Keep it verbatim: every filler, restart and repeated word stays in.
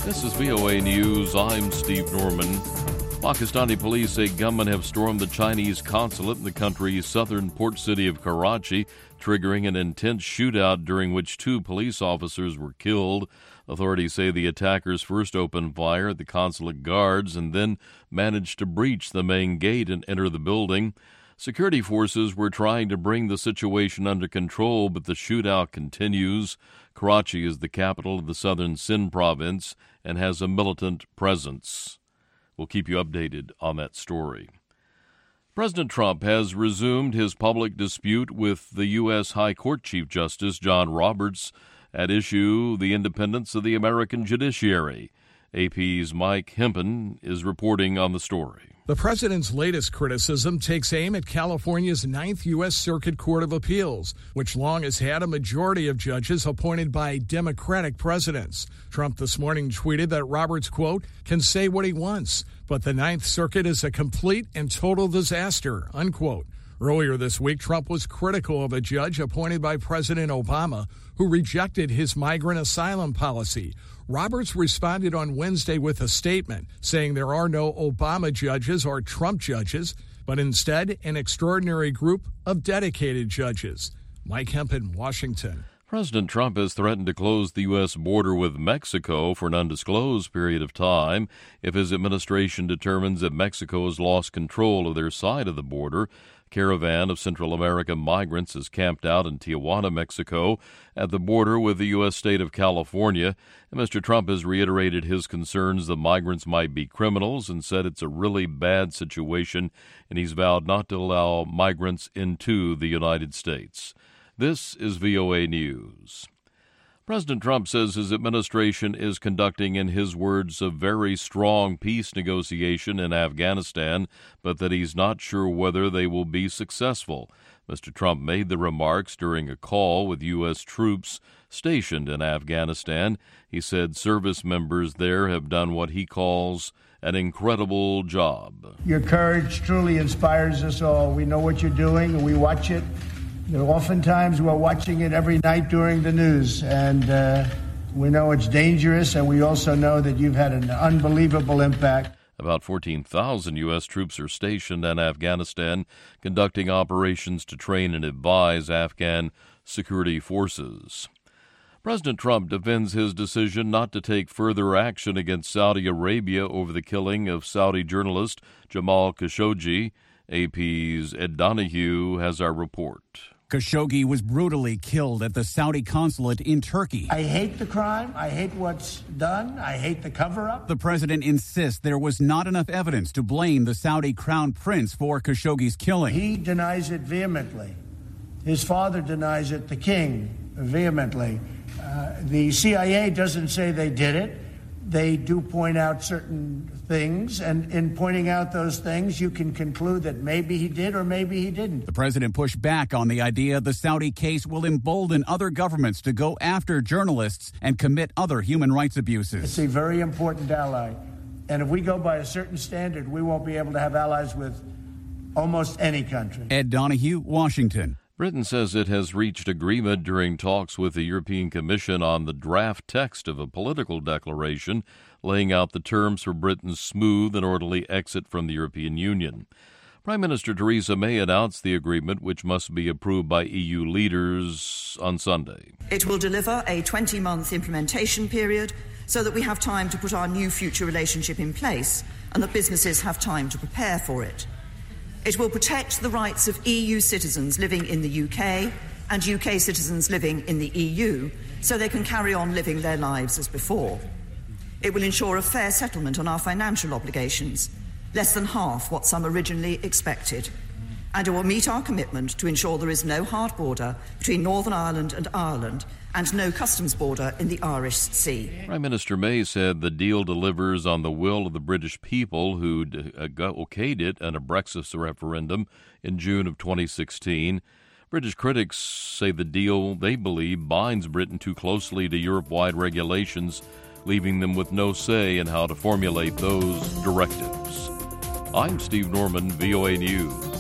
This is V O A News. I'm Steve Norman. Pakistani police say gunmen have stormed the Chinese consulate in the country's southern port city of Karachi, triggering an intense shootout during which two police officers were killed. Authorities say the attackers first opened fire at the consulate guards and then managed to breach the main gate and enter the building. Security forces were trying to bring the situation under control, but the shootout continues. Karachi is the capital of the southern Sindh province and has a militant presence. We'll keep you updated on that story. President Trump has resumed his public dispute with the U S High Court Chief Justice John Roberts at issue the independence of the American judiciary. A P's Mike Hempen is reporting on the story. The president's latest criticism takes aim at California's Ninth U S Circuit Court of Appeals, which long has had a majority of judges appointed by Democratic presidents. Trump this morning tweeted that Roberts, quote, can say what he wants, but the Ninth Circuit is a complete and total disaster, unquote. Earlier this week, Trump was critical of a judge appointed by President Obama who rejected his migrant asylum policy. Roberts responded on Wednesday with a statement saying there are no Obama judges or Trump judges, but instead an extraordinary group of dedicated judges. Mike Hempen, Washington. President Trump has threatened to close the U S border with Mexico for an undisclosed period of time if his administration determines that Mexico has lost control of their side of the border. A caravan of Central American migrants is camped out in Tijuana, Mexico, at the border with the U S state of California. And Mister Trump has reiterated his concerns that migrants might be criminals and said it's a really bad situation, and he's vowed not to allow migrants into the United States. This is V O A News. President Trump says his administration is conducting, in his words, a very strong peace negotiation in Afghanistan, but that he's not sure whether they will be successful. Mister Trump made the remarks during a call with U S troops stationed in Afghanistan. He said service members there have done what he calls an incredible job. Your courage truly inspires us all. We know what you're doing, and we watch it. You know, oftentimes we're watching it every night during the news, and uh, we know it's dangerous, and we also know that you've had an unbelievable impact. About fourteen thousand U S troops are stationed in Afghanistan, conducting operations to train and advise Afghan security forces. President Trump defends his decision not to take further action against Saudi Arabia over the killing of Saudi journalist Jamal Khashoggi. A P's Ed Donahue has our report. Khashoggi was brutally killed at the Saudi consulate in Turkey. I hate the crime. I hate what's done. I hate the cover-up. The president insists there was not enough evidence to blame the Saudi crown prince for Khashoggi's killing. He denies it vehemently. His father denies it, the king, vehemently. Uh, the C I A doesn't say they did it. They do point out certain things, and in pointing out those things, you can conclude that maybe he did or maybe he didn't. The president pushed back on the idea the Saudi case will embolden other governments to go after journalists and commit other human rights abuses. It's a very important ally, and if we go by a certain standard, we won't be able to have allies with almost any country. Ed Donahue, Washington. Britain says it has reached agreement during talks with the European Commission on the draft text of a political declaration laying out the terms for Britain's smooth and orderly exit from the European Union. Prime Minister Theresa May announced the agreement, which must be approved by E U leaders on Sunday. It will deliver a twenty-month implementation period so that we have time to put our new future relationship in place and that businesses have time to prepare for it. It will protect the rights of E U citizens living in the U K and U K citizens living in the E U so they can carry on living their lives as before. It will ensure a fair settlement on our financial obligations, less than half what some originally expected. And it will meet our commitment to ensure there is no hard border between Northern Ireland and Ireland and no customs border in the Irish Sea. Prime Minister May said the deal delivers on the will of the British people who okayed it in a Brexit referendum in June of twenty sixteen. British critics say the deal, they believe, binds Britain too closely to Europe-wide regulations, leaving them with no say in how to formulate those directives. I'm Steve Norman, V O A News.